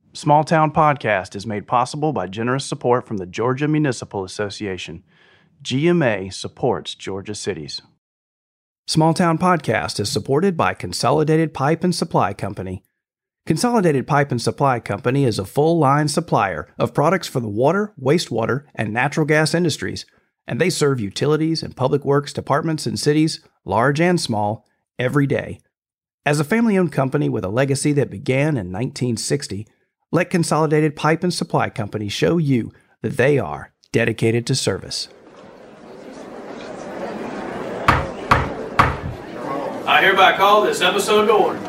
Small Town Podcast is made possible by generous support from the Georgia Municipal Association. GMA supports Georgia cities. Small Town Podcast is supported by Consolidated Pipe and Supply Company. Consolidated Pipe and Supply Company is a full-line supplier of products for the water, wastewater, and natural gas industries, and they serve utilities and public works departments in cities, large and small, every day. As a family-owned company with a legacy that began in 1960, let Consolidated Pipe and Supply Company show you that they are dedicated to service. I hereby call this episode to order.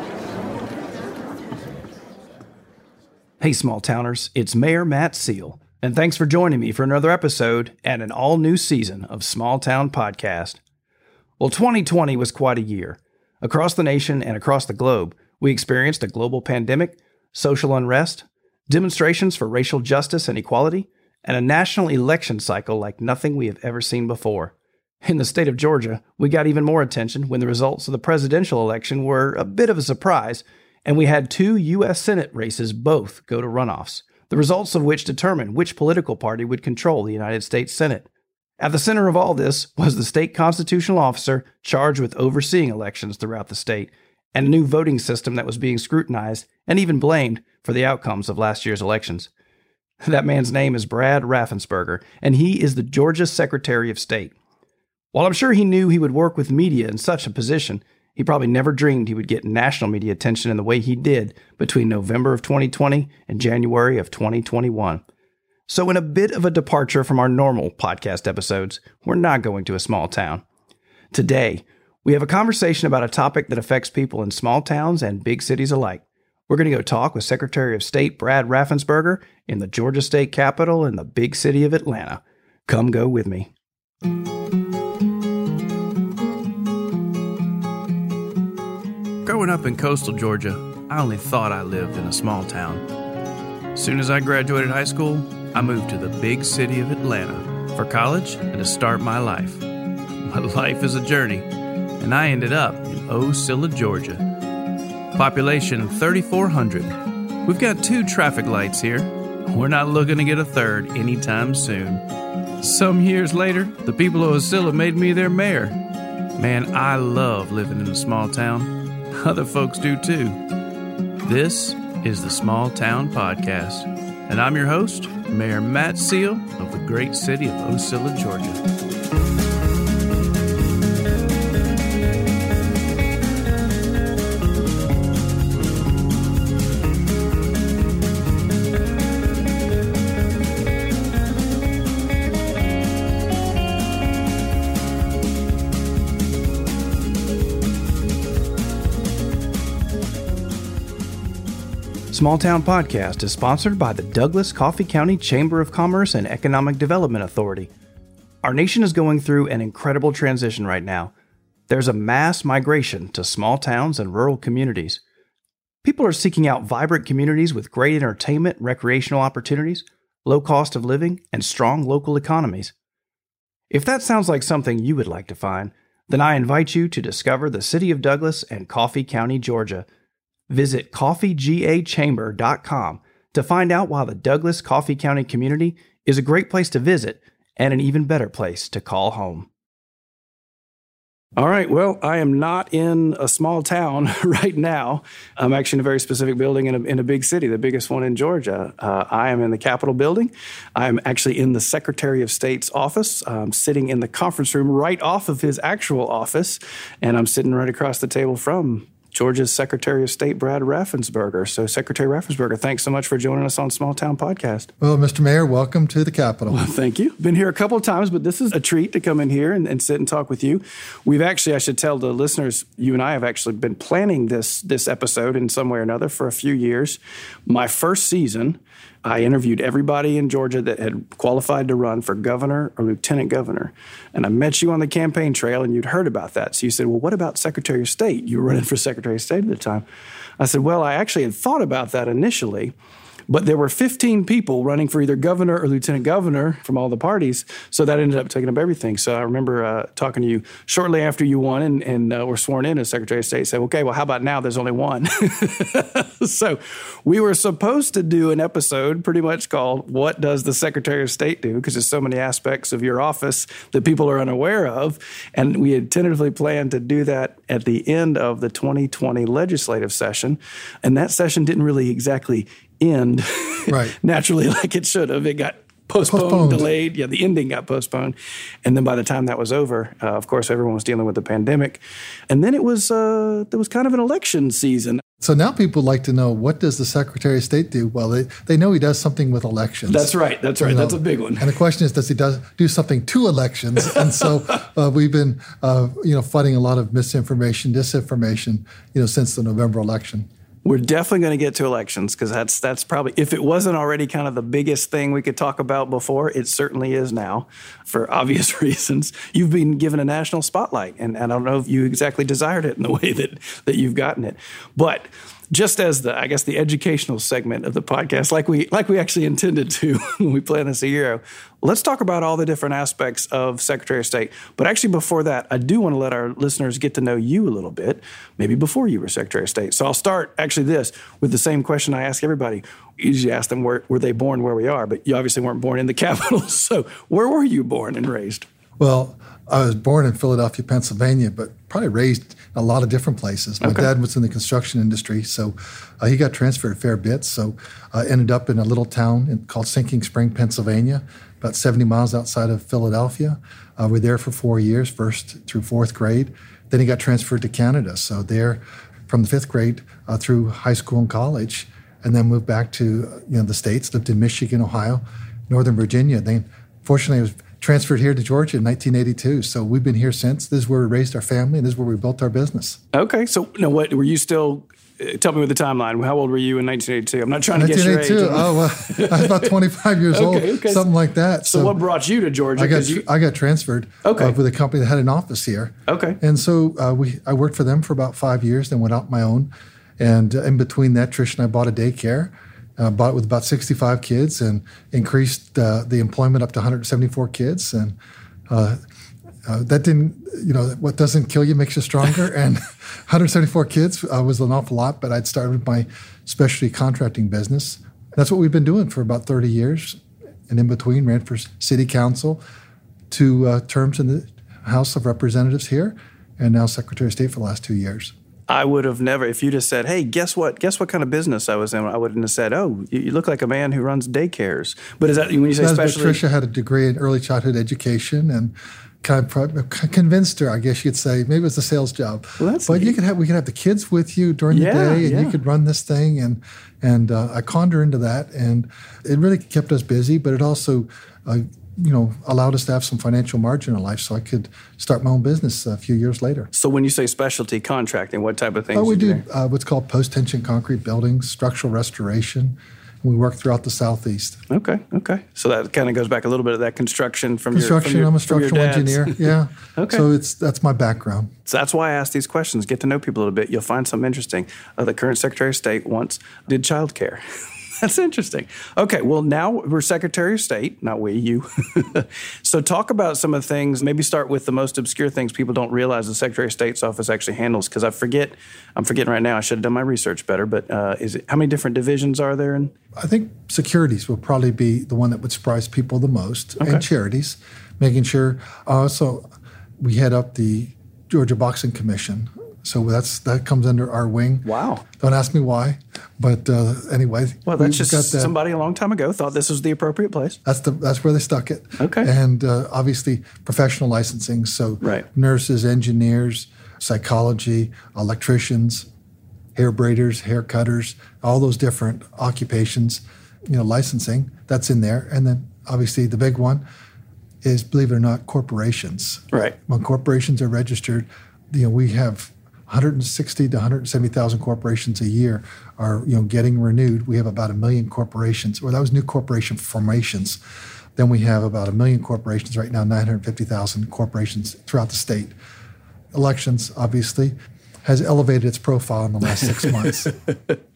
Hey, small towners, it's Mayor Matt Seal, and thanks for joining me for another episode and an all-new season of Small Town Podcast. Well, 2020 was quite a year. Across the nation and across the globe, we experienced a global pandemic, social unrest, demonstrations for racial justice and equality, and a national election cycle like nothing we have ever seen before. In the state of Georgia, we got even more attention when the results of the presidential election were a bit of a surprise, and we had 2 U.S. Senate races both go to runoffs, the results of which determined which political party would control the United States Senate. At the center of all this was the state constitutional officer charged with overseeing elections throughout the state, and a new voting system that was being scrutinized and even blamed for the outcomes of last year's elections. That man's name is Brad Raffensperger, and he is the Georgia Secretary of State. While I'm sure he knew he would work with media in such a position, he probably never dreamed he would get national media attention in the way he did between November of 2020 and January of 2021. So in a bit of a departure from our normal podcast episodes, we're not going to a small town. Today, we have a conversation about a topic that affects people in small towns and big cities alike. We're going to go talk with Secretary of State Brad Raffensperger in the Georgia State Capitol in the big city of Atlanta. Come go with me. Growing up in coastal Georgia, I only thought I lived in a small town. As soon as I graduated high school, I moved to the big city of Atlanta for college and to start my life. My life is a journey, and I ended up in Ocilla, Georgia. Population 3,400. We've got 2 traffic lights here. We're not looking to get a third anytime soon. Some years later, the people of Ocilla made me their mayor. Man, I love living in a small town. Other folks do too. This is the Small Town Podcast, and I'm your host, Mayor Matt Seal of the great city of Ocilla, Georgia. Small Town Podcast is sponsored by the Douglas-Coffee County Chamber of Commerce and Economic Development Authority. Our nation is going through an incredible transition right now. There's a mass migration to small towns and rural communities. People are seeking out vibrant communities with great entertainment, recreational opportunities, low cost of living, and strong local economies. If that sounds like something you would like to find, then I invite you to discover the city of Douglas and Coffee County, Georgia. Visit coffeegachamber.com to find out why the Douglas-Coffee County community is a great place to visit and an even better place to call home. All right, well, I am not in a small town right now. I'm actually in a very specific building in a big city, the biggest one in Georgia. I am in the Capitol building. I'm actually in the Secretary of State's office. I'm sitting in the conference room right off of his actual office, and I'm sitting right across the table from Georgia's Secretary of State, Brad Raffensperger. So, Secretary Raffensperger, thanks so much for joining us on Small Town Podcast. Well, Mr. Mayor, welcome to the Capitol. Well, thank you. Been here a couple of times, but this is a treat to come in here and sit and talk with you. We've actually, I should tell the listeners, you and I have actually been planning this episode in some way or another for a few years. My first season, I interviewed everybody in Georgia that had qualified to run for governor or lieutenant governor. And I met you on the campaign trail, and you'd heard about that. So you said, well, what about Secretary of State? You were running for Secretary of State at the time. I said, well, I actually had thought about that initially, But there were 15 people running for either governor or lieutenant governor from all the parties, so that ended up taking up everything. So I remember talking to you shortly after you won and were sworn in as Secretary of State, said, okay, well, how about now there's only one? So we were supposed to do an episode pretty much called What Does the Secretary of State Do? Because there's so many aspects of your office that people are unaware of. And we had tentatively planned to do that at the end of the 2020 legislative session. And that session didn't really exactly end naturally like it should have. It got postponed, delayed. Yeah, the ending got postponed. And then by the time that was over, of course, everyone was dealing with the pandemic. And then there was kind of an election season. So now people like to know, what does the Secretary of State do? Well, they know he does something with elections. That's right. That's a big one. And the question is, does he do something to elections? And so we've been, fighting a lot of misinformation, disinformation, since the November election. We're definitely going to get to elections because that's probably, if it wasn't already kind of the biggest thing we could talk about before, it certainly is now for obvious reasons. You've been given a national spotlight, and I don't know if you exactly desired it in the way that you've gotten it. But just as the educational segment of the podcast, like we actually intended to when we planned this a year ago, let's talk about all the different aspects of Secretary of State. But actually before that, I do want to let our listeners get to know you a little bit, maybe before you were Secretary of State. So I'll start with the same question I ask everybody. You usually ask them, were they born where we are? But you obviously weren't born in the Capitol. So where were you born and raised? Well, I was born in Philadelphia, Pennsylvania, but probably raised in a lot of different places. My dad was in the construction industry, so he got transferred a fair bit. So I ended up in a little town called Sinking Spring, Pennsylvania, about 70 miles outside of Philadelphia. We were there for 4 years, first through fourth grade. Then he got transferred to Canada. So there from the fifth grade through high school and college, and then moved back to the States, lived in Michigan, Ohio, Northern Virginia. Then fortunately I was transferred here to Georgia in 1982. So we've been here since. This is where we raised our family, and this is where we built our business. Okay. So what were you still, tell me with the timeline. How old were you in 1982? I'm not trying to guess your age. Oh, well, I was about 25 years old, something like that. So what brought you to Georgia? I got transferred with a company that had an office here. Okay. And so I worked for them for about 5 years, then went out my own. And in between that, Trish and I bought a daycare. Bought it with about 65 kids and increased the employment up to 174 kids. And that didn't, what doesn't kill you makes you stronger. And 174 kids was an awful lot, but I'd started my specialty contracting business. That's what we've been doing for about 30 years. And in between, ran for city council, 2 terms in the House of Representatives here, and now Secretary of State for the last 2 years. I would have never, if you just said, hey, guess what kind of business I was in, I wouldn't have said, oh, you look like a man who runs daycares. But is that, when you say especially? Tricia had a degree in early childhood education and kind of convinced her, I guess you'd say, maybe it was a sales job. Well, that's but neat. we could have the kids with you during the day and you could run this thing. And I conned her into that. And it really kept us busy, but it also allowed us to have some financial margin in life so I could start my own business a few years later. So when you say specialty contracting, what type of things we do? There? What's called post-tension concrete buildings, structural restoration. We work throughout the Southeast. Okay. So that kind of goes back a little bit of that construction from your I'm a structural engineer, yeah. Okay. So that's my background. So that's why I ask these questions, get to know people a little bit. You'll find something interesting. The current Secretary of State once did childcare. That's interesting. Okay, well, now we're Secretary of State, not we, you. So talk about some of the things, maybe start with the most obscure things people don't realize the Secretary of State's office actually handles, because I'm forgetting right now, I should have done my research better, but how many different divisions are there? I think securities will probably be the one that would surprise people the most, and charities, making sure. So we head up the Georgia Boxing Commission. So that comes under our wing. Wow. Don't ask me why, but anyway. Well, that's just somebody a long time ago thought this was the appropriate place. That's where they stuck it. Okay. And obviously professional licensing, so nurses, engineers, psychology, electricians, hair braiders, hair cutters, all those different occupations, licensing, that's in there. And then obviously the big one is, believe it or not, corporations. Right. When corporations are registered, we have 160 to 170,000 corporations a year are getting renewed. We have about 1 million corporations. Well, that was new corporation formations. Then we have about 1 million corporations right now, 950,000 corporations throughout the state. Elections, obviously, has elevated its profile in the last 6 months.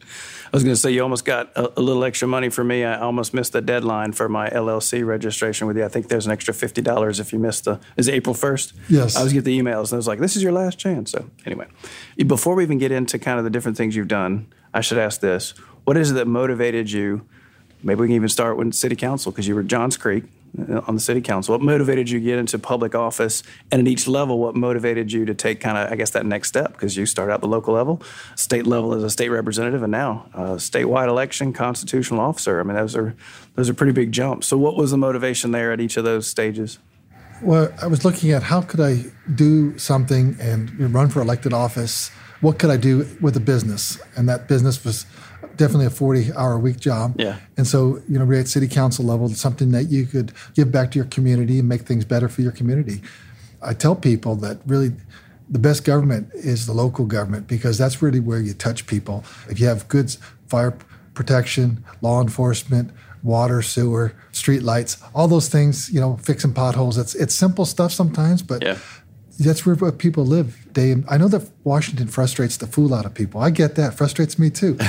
was going to say, you almost got a little extra money for me. I almost missed the deadline for my LLC registration with you. I think there's an extra $50 if you missed is it April 1st? Yes. I was getting the emails, and I was like, this is your last chance. So anyway, before we even get into kind of the different things you've done, I should ask this. What is it that motivated you? Maybe we can even start with city council, because you were Johns Creek on the city council. What motivated you to get into public office? And at each level, what motivated you to take kind of, I guess, that next step? Because you started at the local level, state level as a state representative, and now statewide election, constitutional officer. I mean, those are pretty big jumps. So what was the motivation there at each of those stages? Well, I was looking at how could I do something and run for elected office. What could I do with a business? And that business was definitely a 40-hour-a-week job. Yeah. And so, we're at city council level, it's something that you could give back to your community and make things better for your community. I tell people that really the best government is the local government, because that's really where you touch people. If you have good fire protection, law enforcement, water, sewer, street lights, all those things, fixing potholes, it's simple stuff sometimes, but that's where people live. I know that Washington frustrates the fool out of people. I get that. Frustrates me too.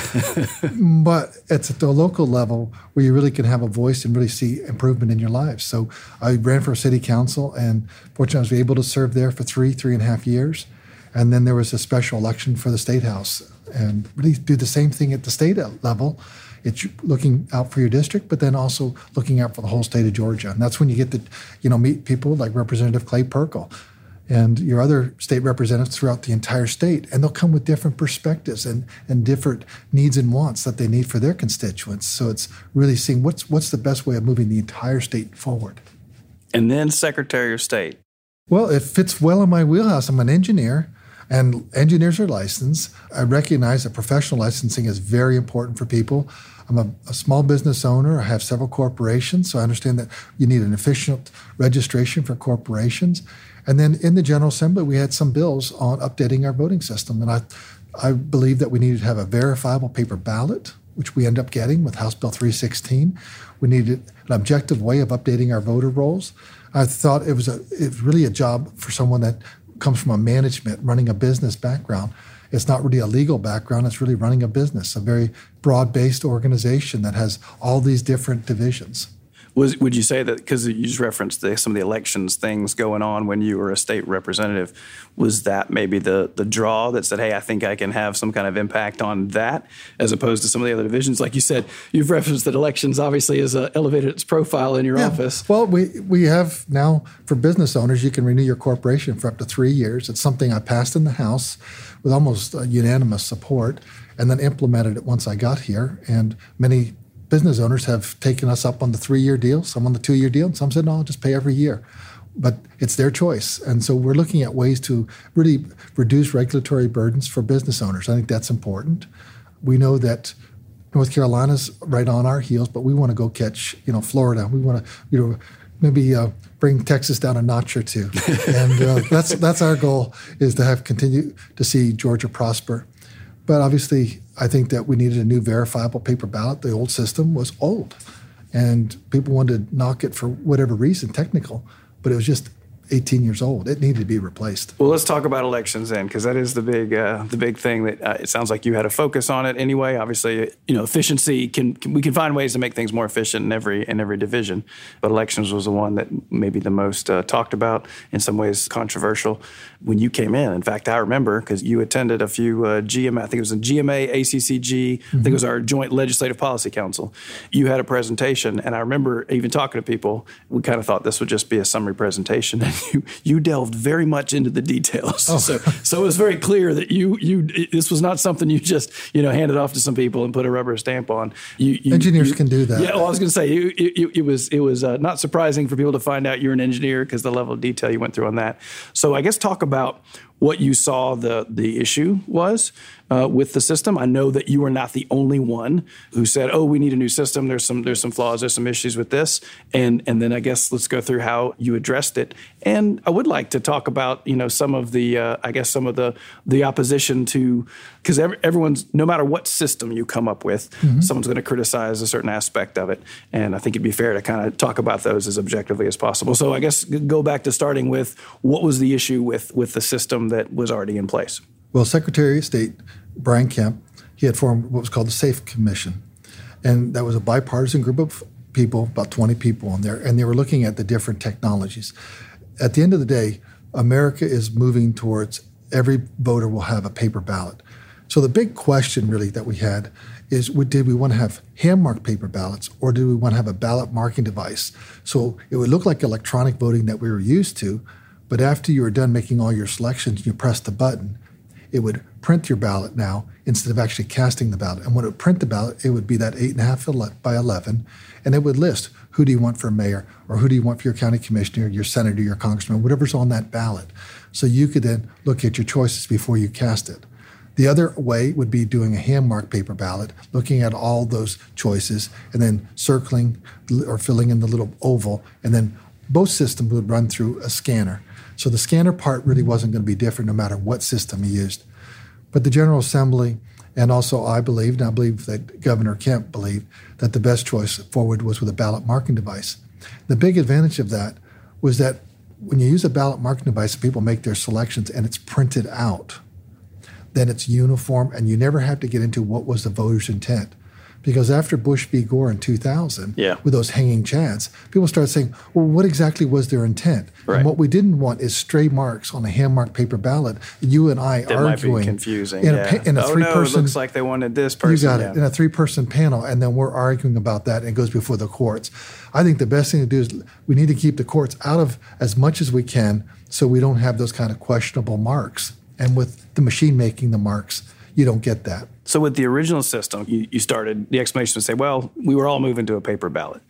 But it's at the local level where you really can have a voice and really see improvement in your lives. So I ran for city council, and fortunately I was able to serve there for 3.5 years. And then there was a special election for the State House. And really do the same thing at the state level. It's looking out for your district, but then also looking out for the whole state of Georgia. And that's when you get to meet people like Representative Clay Perkle and your other state representatives throughout the entire state. And they'll come with different perspectives and different needs and wants that they need for their constituents. So it's really seeing what's the best way of moving the entire state forward. And then Secretary of State. Well, it fits well in my wheelhouse. I'm an engineer, and engineers are licensed. I recognize that professional licensing is very important for people. I'm a small business owner. I have several corporations, so I understand that you need an efficient registration for corporations. And then in the General Assembly, we had some bills on updating our voting system. And I believe that we needed to have a verifiable paper ballot, which we end up getting with House Bill 316. We needed an objective way of updating our voter rolls. I thought it was really a job for someone that comes from a management, running a business background. It's not really a legal background. It's really running a business, a very broad-based organization that has all these different divisions. Would you say that, because you just referenced some of the elections things going on when you were a state representative, was that maybe the draw that said, hey, I think I can have some kind of impact on that, as opposed to some of the other divisions? Like you said, you've referenced that elections obviously has elevated its profile in your office. Well, we have now, for business owners, you can renew your corporation for up to 3 years. It's something I passed in the House with almost unanimous support, and then implemented it once I got here. And many business owners have taken us up on the 3-year deal, some on the 2-year deal, and some said, no, I'll just pay every year. But it's their choice. And so we're looking at ways to really reduce regulatory burdens for business owners. I think that's important. We know that North Carolina's right on our heels, but we want to go catch, Florida. We want to, maybe bring Texas down a notch or two. And that's our goal, is to continue to see Georgia prosper. But obviously, I think that we needed a new verifiable paper ballot. The old system was old, and people wanted to knock it for whatever reason, technical, but it was just 18 years old. It needed to be replaced. Well, let's talk about elections then, because that is the big thing that it sounds like you had a focus on it anyway. Obviously, efficiency we can find ways to make things more efficient in every division, but elections was the one that maybe the most talked about, in some ways controversial. When you came in fact, I remember, because you attended a few GMA, I think it was a GMA, ACCG, I think it was our Joint Legislative Policy Council. You had a presentation, and I remember even talking to people. We kind of thought this would just be a summary presentation. You delved very much into the details. Oh. So it was very clear that this was not something you just handed off to some people and put a rubber stamp on. Engineers can do that. Yeah, well, I was going to say it was not surprising for people to find out you're an engineer, because the level of detail you went through on that. So I guess talk about what you saw the issue was with the system. I know that you were not the only one who said, "Oh, we need a new system. There's some flaws. There's some issues with this." And then I guess let's go through how you addressed it. And I would like to talk about some of the opposition to, because everyone's, no matter what system you come up with, someone's going to criticize a certain aspect of it. And I think it'd be fair to kind of talk about those as objectively as possible. So I guess go back to starting with, what was the issue with the system that was already in place? Well, Secretary of State Brian Kemp he had formed what was called the SAFE Commission. And that was a bipartisan group of people, about 20 people on there, and they were looking at the different technologies. At the end of the day, America is moving towards every voter will have a paper ballot. So the big question really that we had is, did we want to have hand-marked paper ballots, or did we want to have a ballot marking device? So it would look like electronic voting that we were used to, but after you were done making all your selections, you pressed the button, it would print your ballot now instead of actually casting the ballot. And when it would print the ballot, it would be that 8.5 by 11, and it would list who do you want for mayor, or who do you want for your county commissioner, your senator, your congressman, whatever's on that ballot. So you could then look at your choices before you cast it. The other way would be doing a hand-marked paper ballot, looking at all those choices, and then circling or filling in the little oval, and then both systems would run through a scanner. So the scanner part really wasn't going to be different no matter what system you used. But the General Assembly, and also I believed, and I believe that Governor Kemp believed, that the best choice forward was with a ballot marking device. The big advantage of that was that when you use a ballot marking device, people make their selections and it's printed out, then it's uniform, and you never have to get into what was the voter's intent. Because after Bush v. Gore in 2000, with those hanging chads, people started saying, well, what exactly was their intent? Right. And what we didn't want is stray marks on a hand-marked paper ballot. You and I that arguing. Might be confusing. In a three-person, no, it looks like they wanted this person. You got it. In a three-person panel, and then we're arguing about that, and it goes before the courts. I think the best thing to do is we need to keep the courts out of as much as we can so we don't have those kind of questionable marks. And with the machine making the marks, you don't get that. So with the original system, you started, the explanation would say, well, we were all moving to a paper ballot.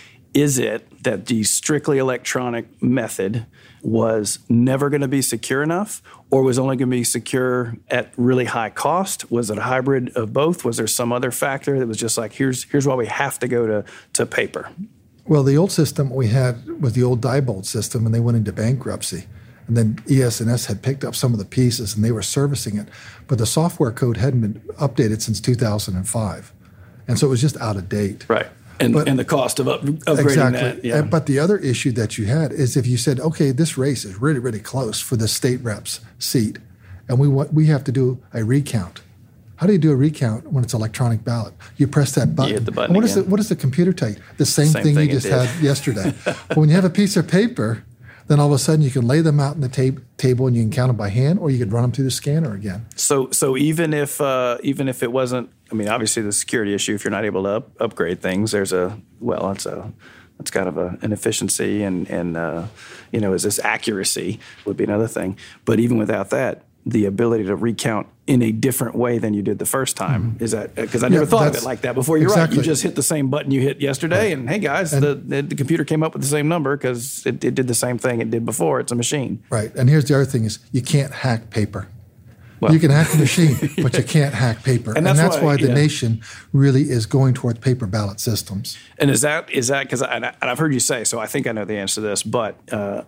Is it that the strictly electronic method was never going to be secure enough, or was only going to be secure at really high cost? Was it a hybrid of both? Was there some other factor that was just like, here's why we have to go to paper? Well, the old system we had was the old Diebold system, and they went into bankruptcy. And then ES&S had picked up some of the pieces, and they were servicing it. But the software code hadn't been updated since 2005. And so it was just out of date. Right. And the cost of upgrading that. Yeah. But the other issue that you had is if you said, okay, this race is really, really close for the state rep's seat, and we have to do a recount. How do you do a recount when it's electronic ballot? You press that button. You hit the button And what does the computer tell you? The same thing you just had yesterday. But when you have a piece of paper, then all of a sudden you can lay them out in the table and you can count them by hand, or you could run them through the scanner again. So even if it wasn't, I mean, obviously the security issue, if you're not able to upgrade things, it's kind of an efficiency and is this accuracy would be another thing. But even without that, the ability to recount in a different way than you did the first time. Is that because I never thought of it like that before? You're exactly right. You just hit the same button you hit yesterday, and hey guys, the computer came up with the same number because it did the same thing it did before. It's a machine. Right. And here's the other thing: is you can't hack paper. Well, you can hack the machine, but you can't hack paper. And that's why the nation really is going towards paper ballot systems. And is that because I've heard you say, so I think I know the answer to this, but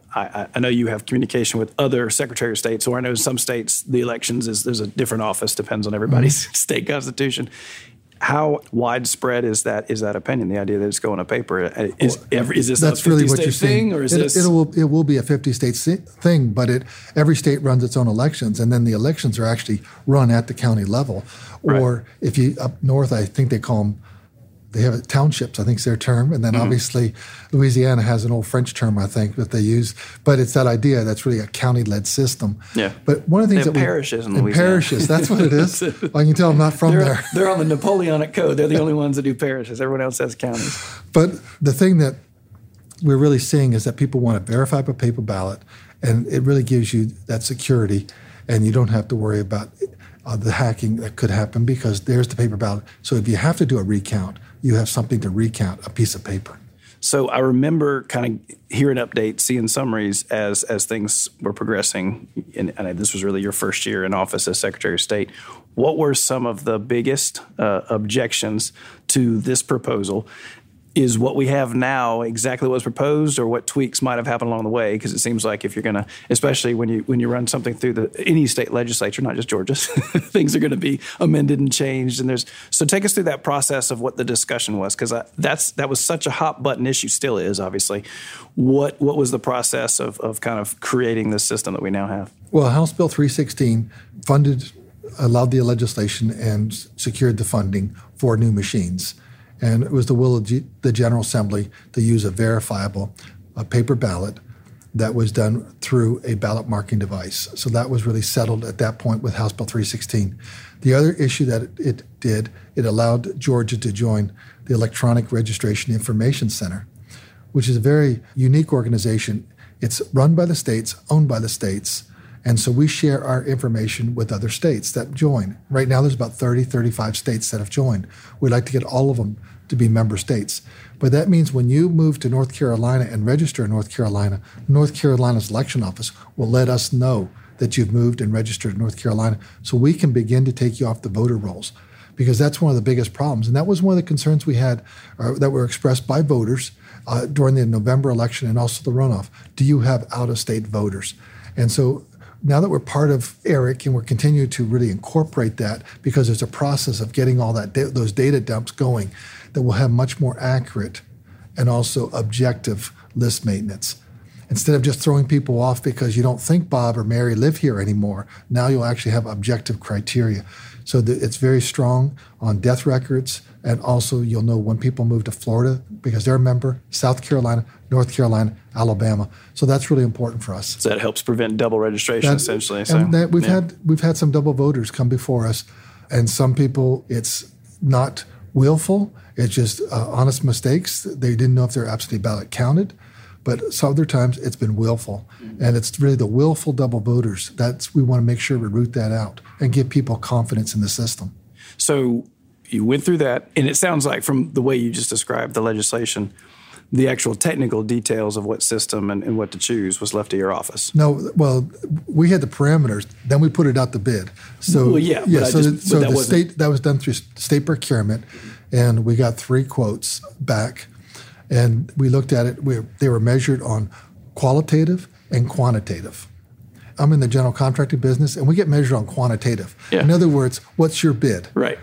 I know you have communication with other Secretary of States, or I know in some states the elections there's a different office, depends on everybody's state constitution. How widespread is that opinion? The idea that it's going to paper is this that's a 50 really what state you're thing, or is this? It will be a 50 state thing, but every state runs its own elections, and then the elections are actually run at the county level. Or if you up north, I think they call them. They have townships, I think is their term. And then obviously Louisiana has an old French term, I think, that they use. But it's that idea that's really a county-led system. Yeah. But one of the things they have parishes in Louisiana. Parishes, that's what it is. I can tell I'm not from there. They're on the Napoleonic Code. They're the only ones that do parishes. Everyone else has counties. But the thing that we're really seeing is that people want to verify a paper ballot, and it really gives you that security, and you don't have to worry about the hacking that could happen because there's the paper ballot. So if you have to do a recount, you have something to recount, a piece of paper. So I remember kind of hearing updates, seeing summaries as things were progressing, and this was really your first year in office as Secretary of State. What were some of the biggest objections to this proposal? Is what we have now exactly what was proposed, or what tweaks might have happened along the way? Because it seems like if you're going to, especially when you run something through any state legislature, not just Georgia's, things are going to be amended and changed. And so take us through that process of what the discussion was, because that was such a hot button issue, still is obviously. What was the process of kind of creating this system that we now have? Well, House Bill 316 funded allowed the legislation and secured the funding for new machines. And it was the will of the General Assembly to use a verifiable paper ballot that was done through a ballot marking device. So that was really settled at that point with House Bill 316. The other issue that it did, it allowed Georgia to join the Electronic Registration Information Center, which is a very unique organization. It's run by the states, owned by the states, and so we share our information with other states that join. Right now there's about 30, 35 states that have joined. We'd like to get all of them to be member states. But that means when you move to North Carolina and register in North Carolina's election office will let us know that you've moved and registered in North Carolina so we can begin to take you off the voter rolls, because that's one of the biggest problems. And that was one of the concerns we had that were expressed by voters during the November election and also the runoff. Do you have out-of-state voters? And so now that we're part of ERIC and we're continuing to really incorporate that, because there's a process of getting all that those data dumps going, that will have much more accurate and also objective list maintenance. Instead of just throwing people off because you don't think Bob or Mary live here anymore, now you'll actually have objective criteria. So it's very strong on death records, and also you'll know when people move to Florida because they're a member, South Carolina, North Carolina, Alabama. So that's really important for us. So that helps prevent double registration, essentially. And we've had some double voters come before us, and some people it's not willful. It's just honest mistakes. They didn't know if their absentee ballot counted. But some other times it's been willful. And it's really the willful double voters. We want to make sure we root that out and give people confidence in the system. So you went through that, and it sounds like from the way you just described the legislation, the actual technical details of what system and what to choose was left to your office. No, well, we had the parameters. Then we put it out to bid. So that was done through state procurement, and we got 3 quotes back. And we looked at it. They were measured on qualitative and quantitative. I'm in the general contracting business, and we get measured on quantitative. Yeah. In other words, what's your bid? Right.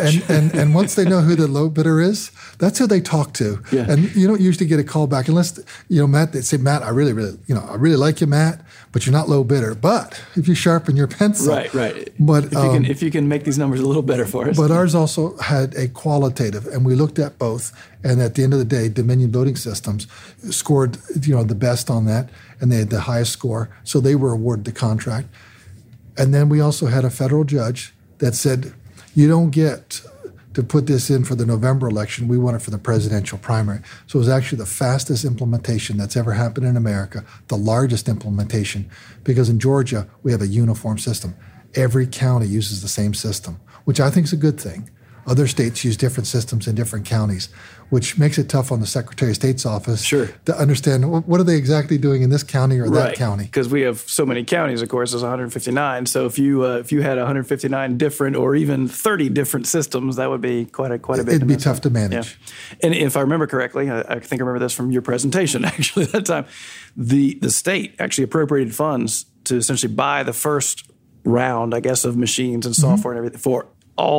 And once they know who the low bidder is, that's who they talk to. Yeah. And you don't usually get a call back unless, Matt, they say, Matt, I really like you, Matt, but you're not low bidder. But if you sharpen your pencil. Right. But if you can make these numbers a little better for us. But ours also had a qualitative, and we looked at both. And at the end of the day, Dominion Voting Systems scored, the best on that, and they had the highest score, so they were awarded the contract. And then we also had a federal judge that said, you don't get to put this in for the November election. We want it for the presidential primary. So it was actually the fastest implementation that's ever happened in America, the largest implementation, because in Georgia, we have a uniform system. Every county uses the same system, which I think is a good thing. Other states use different systems in different counties, which makes it tough on the Secretary of State's office to understand what are they exactly doing in this county or that county. Because we have so many counties, of course, there's 159. So if you had 159 different or even 30 different systems, that would be quite a bit. It'd be tough to manage. Yeah. And if I remember correctly, I think I remember this from your presentation actually at that time, the state actually appropriated funds to essentially buy the first round, I guess, of machines and software and everything for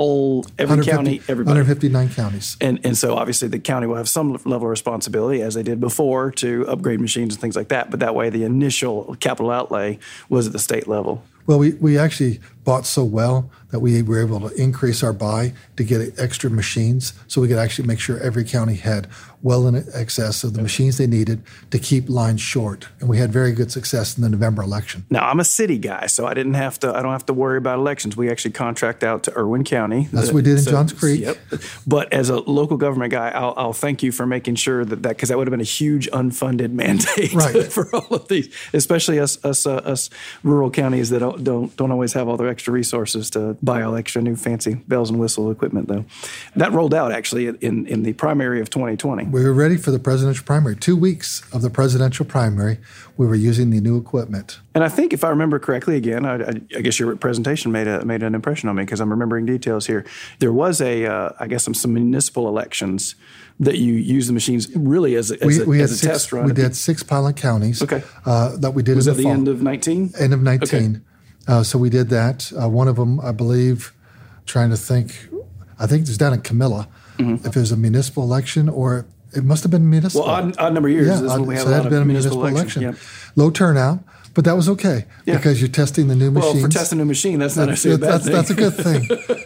every county, everybody. 159 counties. And so obviously the county will have some level of responsibility, as they did before, to upgrade machines and things like that. But that way the initial capital outlay was at the state level. Well, we actually bought so well that we were able to increase our buy to get extra machines so we could actually make sure every county had well in excess of the machines they needed to keep lines short. And we had very good success in the November election. Now, I'm a city guy, so I don't have to worry about elections. We actually contract out to Irwin County. That's what we did in Johns Creek. Yep. But as a local government guy, I'll thank you for making sure that because that would have been a huge unfunded mandate for all of these, especially us rural counties that don't always have all their extra resources to buy all extra new fancy bells and whistle equipment, though. That rolled out actually in the primary of 2020. We were ready for the presidential primary. 2 weeks of the presidential primary, we were using the new equipment. And I think if I remember correctly, again, I guess your presentation made an impression on me because I'm remembering details here. There was some municipal elections that you used the machines really as a test run. We did 6 pilot counties. Okay. That we did. Was that the end of 19? End of 19. Okay. So we did that. One of them, I believe, I think it was down in Camilla. Mm-hmm. If it was a municipal election or it must have been municipal. Well, odd number of years. Yeah, this is when we have so that had been a municipal election. Yep. Low turnout, But that was okay because you're testing the new machines. Well, for testing a machine, that's not necessarily a bad thing. That's a good thing.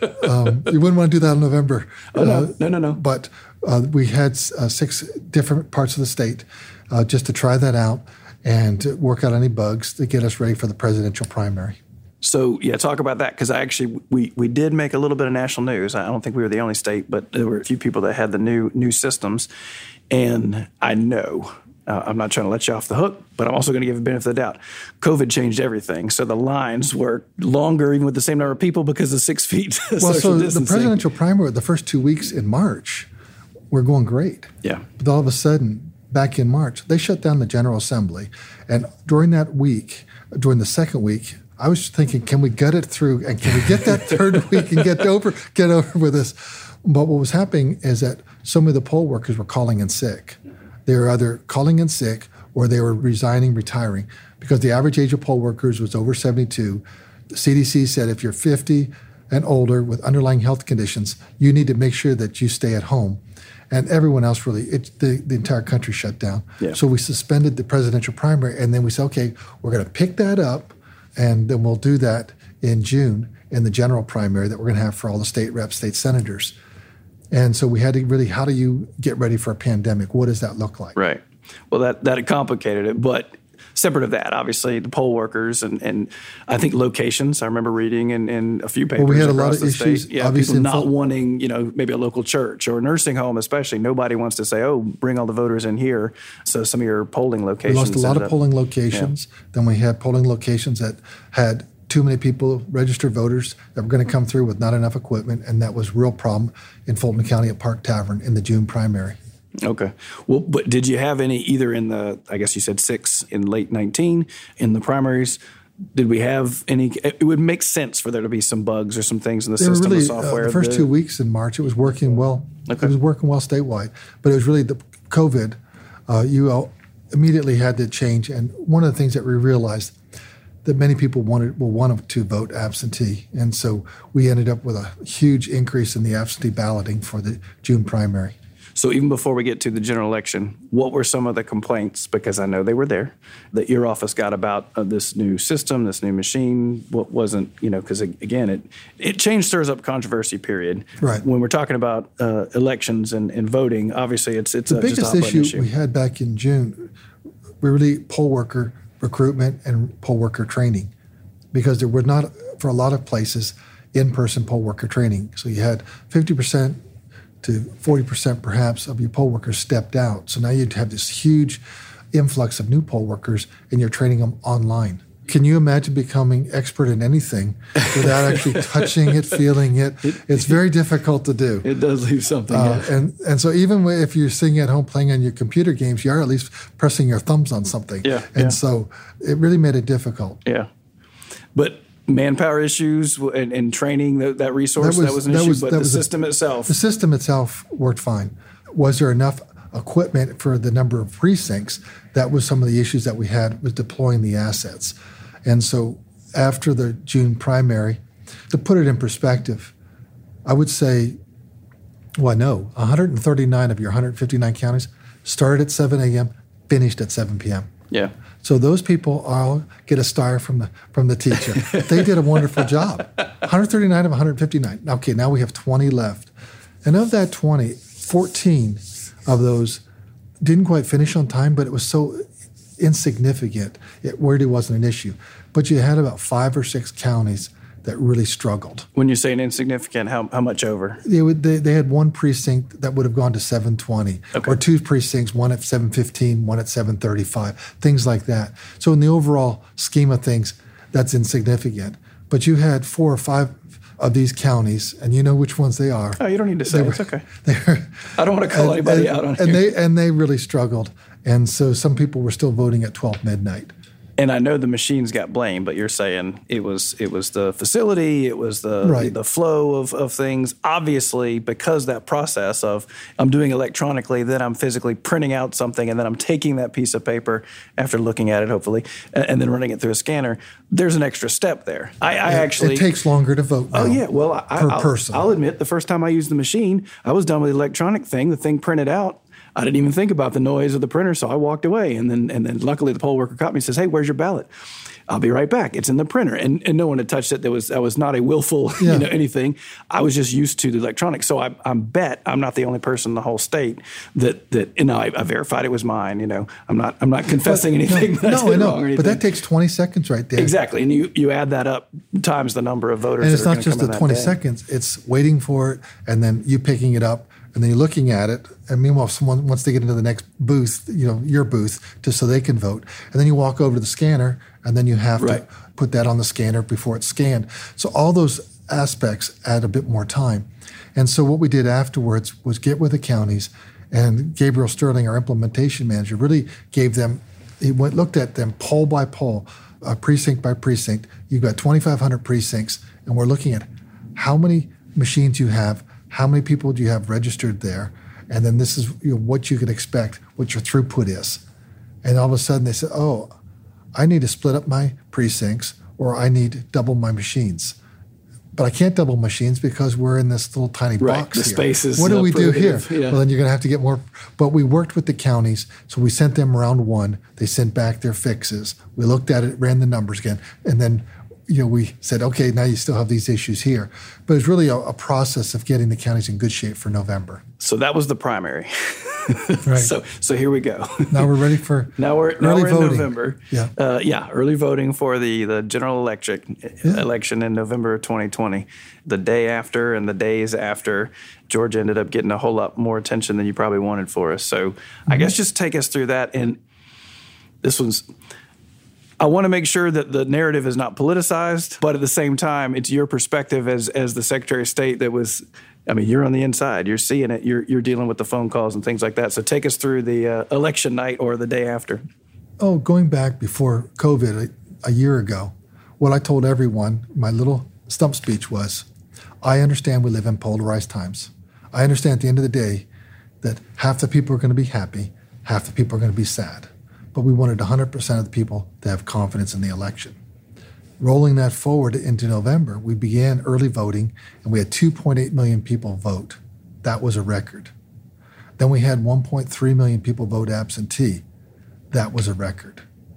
You wouldn't want to do that in November. No. But we had 6 different parts of the state just to try that out and to work out any bugs to get us ready for the presidential primary. So, talk about that, because we did make a little bit of national news. I don't think we were the only state, but there were a few people that had the new systems. And I know, I'm not trying to let you off the hook, but I'm also going to give a benefit of the doubt. COVID changed everything. So the lines were longer, even with the same number of people, because of 6 feet social distancing. The presidential primary, the first 2 weeks in March, were going great. Yeah. But all of a sudden, back in March, they shut down the General Assembly. And during that week, during the second week, I was thinking, can we gut it through and can we get that third week and get over with this? But what was happening is that so many of the poll workers were calling in sick. They were either calling in sick or they were resigning, retiring, because the average age of poll workers was over 72. The CDC said if you're 50 and older with underlying health conditions, you need to make sure that you stay at home. And everyone else the entire country shut down. Yeah. So we suspended the presidential primary, and then we said, okay, we're going to pick that up, and then we'll do that in June in the general primary that we're going to have for all the state reps, state senators. And so we had to really, how do you get ready for a pandemic? What does that look like? Right. Well, that complicated it. But separate of that, obviously, the poll workers and I think locations. I remember reading in a few papers. Well, we had a across lot of the issues. State. Yeah, obviously people not wanting, maybe a local church or a nursing home, especially. Nobody wants to say, "Oh, bring all the voters in here." So some of your polling locations. We lost a lot of polling locations. Yeah. Then we had polling locations that had too many people, registered voters, that were going to come through with not enough equipment, and that was a real problem in Fulton County at Park Tavern in the June primary. Okay. Well, but did you have any either in the, I guess you said 6 in late 19, in the primaries? Did we have any? It would make sense for there to be some bugs or some things in the system, really, the software. The first 2 weeks in March, it was working well. Okay. It was working well statewide. But it was really the COVID. You immediately had to change. And one of the things that we realized that many people wanted to vote absentee. And so we ended up with a huge increase in the absentee balloting for the June primary. So even before we get to the general election, what were some of the complaints, because I know they were there, that your office got about this new system, this new machine? What wasn't, because again, it changed, stirs up controversy, period. Right. When we're talking about elections and voting, obviously it's the biggest issue we had back in June, were really poll worker recruitment and poll worker training, because there were not, for a lot of places, in-person poll worker training. So you had 50% to 40% perhaps of your poll workers stepped out. So now you'd have this huge influx of new poll workers, and you're training them online. Can you imagine becoming expert in anything without actually touching it, feeling it? It's very difficult to do. It does leave something. And so even if you're sitting at home playing on your computer games, you are at least pressing your thumbs on something. Yeah. And so it really made it difficult. Yeah. But manpower issues and training, that resource, that was an issue, but the system itself. The system itself worked fine. Was there enough equipment for the number of precincts? That was some of the issues that we had with deploying the assets. And so after the June primary, to put it in perspective, I would say, 139 of your 159 counties started at 7 a.m., finished at 7 p.m. Yeah. So those people all get a star from the teacher. They did a wonderful job. 139 of 159. Okay, now we have 20 left. And of that 20, 14 of those didn't quite finish on time, but it was so insignificant, it really wasn't an issue. But you had about 5 or 6 counties that really struggled. When you're saying insignificant, how much over? They had one precinct that would have gone to 720, or 2 precincts, one at 715, one at 735, things like that. So in the overall scheme of things, that's insignificant. But you had 4 or 5 of these counties, and you know which ones they are. Oh, you don't need to say. It's okay. I don't want to call anybody out on it. And they really struggled. And so some people were still voting at 12 midnight. And I know the machines got blamed, but you're saying it was the facility, it was the flow of things. Obviously, because that process of I'm doing electronically, then I'm physically printing out something, and then I'm taking that piece of paper after looking at it, hopefully, and then running it through a scanner. There's an extra step there. It takes longer to vote now. Oh yeah, well, per person. I'll admit the first time I used the machine, I was done with the electronic thing. The thing printed out. I didn't even think about the noise of the printer, so I walked away. And then luckily the poll worker caught me and says, "Hey, where's your ballot?" "I'll be right back. It's in the printer." And no one had touched it. That was not a willful, anything. I was just used to the electronics. So I bet I'm not the only person in the whole state that I verified it was mine. I'm not confessing anything. Wrong or anything. But that takes 20 seconds right there. Exactly. And you add that up times the number of voters. And it's not just the 20 seconds. It's waiting for it and then you picking it up. And then you're looking at it, and meanwhile, someone wants to get into the next booth, your booth, just so they can vote. And then you walk over to the scanner, and then you have to put that on the scanner before it's scanned. So all those aspects add a bit more time. And so what we did afterwards was get with the counties, and Gabriel Sterling, our implementation manager, really looked at them poll by poll, precinct by precinct. You've got 2,500 precincts, and we're looking at how many machines you have, how many people do you have registered there? And then this is what you can expect, what your throughput is. And all of a sudden they said, "Oh, I need to split up my precincts or I need double my machines." But I can't double machines because we're in this little tiny box the here. Space is what do we do here? Yeah. Well, then you're going to have to get more. But we worked with the counties. So we sent them round one. They sent back their fixes. We looked at it, ran the numbers again. And then we said, okay, now you still have these issues here. But it's really a process of getting the counties in good shape for November. So that was the primary. Right. So here we go. Now we're ready for we're in November. Yeah. Early voting for the general election in November of 2020. The day after and the days after, Georgia ended up getting a whole lot more attention than you probably wanted for us. So I guess just take us through that. And this one's... I want to make sure that the narrative is not politicized, but at the same time, it's your perspective as the Secretary of State that was, you're on the inside. You're seeing it. You're dealing with the phone calls and things like that. So take us through the election night or the day after. Oh, going back before COVID a year ago, what I told everyone, my little stump speech was, I understand we live in polarized times. I understand at the end of the day that half the people are going to be happy, half the people are going to be sad. But we wanted 100% of the people to have confidence in the election. Rolling that forward into November, we began early voting, and we had 2.8 million people vote. That was a record. Then we had 1.3 million people vote absentee. That was a record.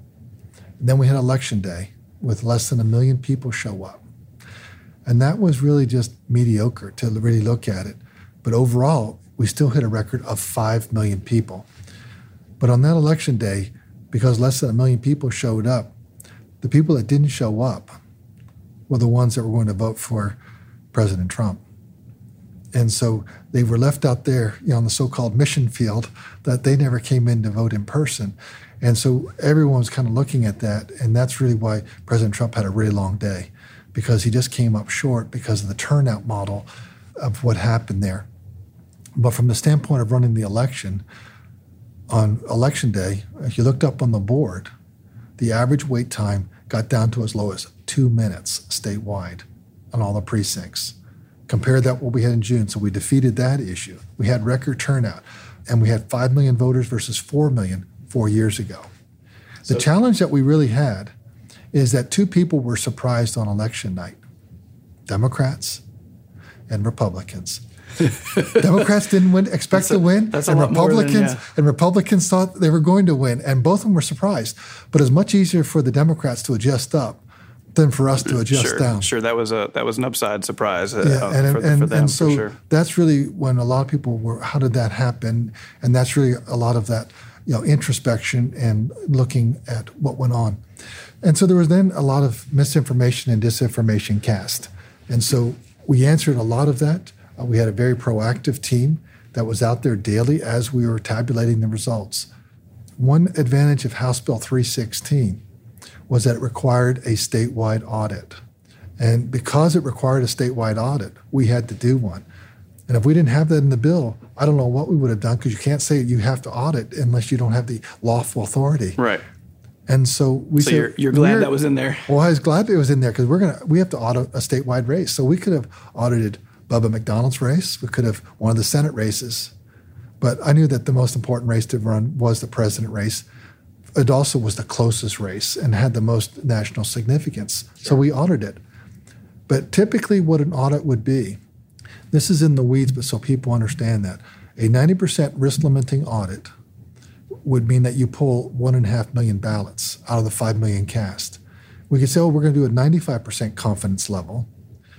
And then we had Election Day with less than 1 million people show up. And that was really just mediocre to really look at it. But overall, we still hit a record of 5 million people. But on that Election Day, because less than 1 million people showed up, the people that didn't show up were the ones that were going to vote for President Trump. And so they were left out there on the so-called mission field that they never came in to vote in person. And so everyone was kind of looking at that, and that's really why President Trump had a really long day, because he just came up short because of the turnout model of what happened there. But from the standpoint of running the election, on Election Day, if you looked up on the board, the average wait time got down to as low as 2 minutes statewide on all the precincts. Compare that what we had in June. So we defeated that issue. We had record turnout, and we had 5 million voters versus 4 million 4 years ago. The challenge that we really had is that two people were surprised on election night, Democrats and Republicans. Democrats didn't expect to win, and Republicans thought they were going to win, and both of them were surprised. But it's much easier for the Democrats to adjust up than for us to adjust down. Sure, that was an upside surprise for them. And so for sure. That's really when a lot of people were, how did that happen? And that's really a lot of that, introspection and looking at what went on. And so there was then a lot of misinformation and disinformation cast. And so we answered a lot of that. We had a very proactive team that was out there daily as we were tabulating the results. One advantage of House Bill 316 was that it required a statewide audit. And because it required a statewide audit, we had to do one. And if we didn't have that in the bill, I don't know what we would have done, because you can't say you have to audit unless you don't have the lawful authority. Right. And so we said, you're glad that was in there. Well, I was glad it was in there, because we have to audit a statewide race. So we could have audited Bubba McDonald's race. We could have one of the Senate races. But I knew that the most important race to run was the president race. It also was the closest race and had the most national significance. Sure. So we audited it. But typically what an audit would be, this is in the weeds, but so people understand that, A 90% risk limiting audit would mean that you pull 1.5 million ballots out of the 5 million cast. We could say, we're going to do a 95% confidence level,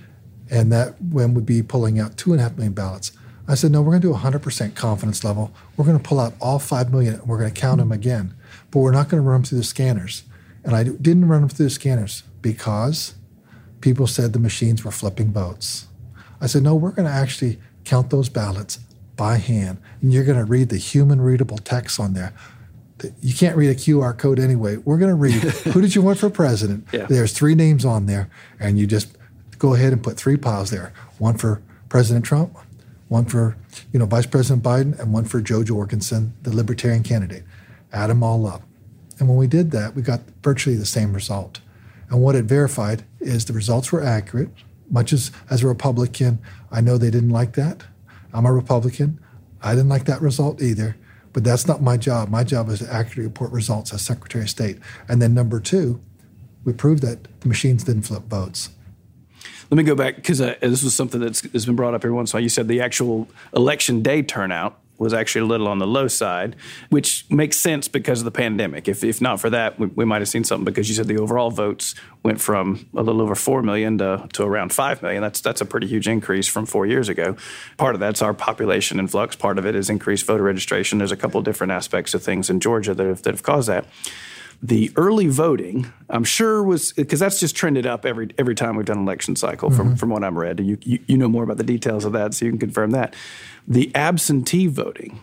and that one would be pulling out 2.5 million ballots. I said, no, we're going to do a 100% confidence level. We're going to pull out all 5 million, and we're going to count them again. But we're not going to run them through the scanners. And I didn't run them through the scanners because people said the machines were flipping votes. I said, no, we're going to actually count those ballots by hand, and you're going to read the human readable text on there. You can't read a QR code anyway. We're going to read, who did you want for president? Yeah. There's 3 names on there, and you just go ahead and put 3 piles there. One for President Trump, one for Vice President Biden, and one for Joe Jorgensen, the Libertarian candidate. Add them all up. And when we did that, we got virtually the same result. And what it verified is the results were accurate. Much as a Republican, I know they didn't like that. I'm a Republican. I didn't like that result either. But that's not my job. My job is to accurately report results as Secretary of State. And then number 2, we proved that the machines didn't flip votes. Let me go back, because this was something that's been brought up every once in a while. You said the actual election day turnout was actually a little on the low side, which makes sense because of the pandemic. If not for that, we might have seen something, because you said the overall votes went from a little over 4 million to around 5 million. That's a pretty huge increase from 4 years ago. Part of that's our population influx. Part of it is increased voter registration. There's a couple of different aspects of things in Georgia that have caused that. The early voting, I'm sure, was because that's just trended up every time we've done an election cycle, from what I'm read. You know more about the details of that, so you can confirm that. The absentee voting,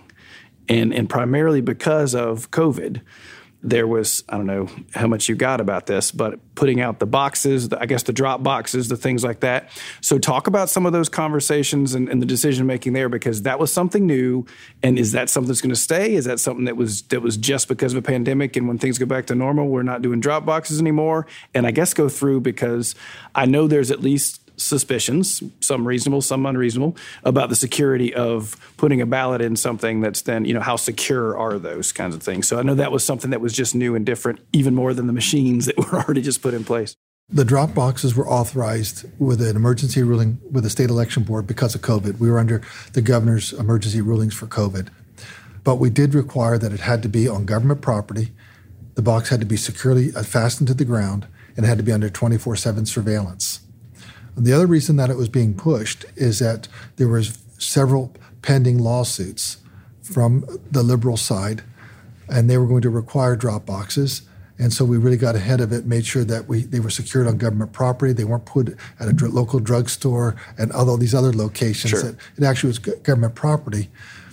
and primarily because of COVID, there was, I don't know how much you got about this, but putting out the boxes, the drop boxes, the things like that. So talk about some of those conversations and the decision making there, because that was something new. And is that something that's going to stay? Is that something that was just because of a pandemic, and when things go back to normal, we're not doing drop boxes anymore? And I guess go through, because I know there's at least suspicions, some reasonable, some unreasonable, about the security of putting a ballot in something that's then, how secure are those kinds of things. So I know that was something that was just new and different, even more than the machines that were already just put in place. The drop boxes were authorized with an emergency ruling with the state election board because of COVID. We were under the governor's emergency rulings for COVID. But we did require that it had to be on government property. The box had to be securely fastened to the ground, and it had to be under 24/7 surveillance. The other reason that it was being pushed is that there was several pending lawsuits from the liberal side, and they were going to require drop boxes. And so we really got ahead of it, made sure that they were secured on government property. They weren't put at a local drugstore and all these other locations. Sure. That it actually was government property.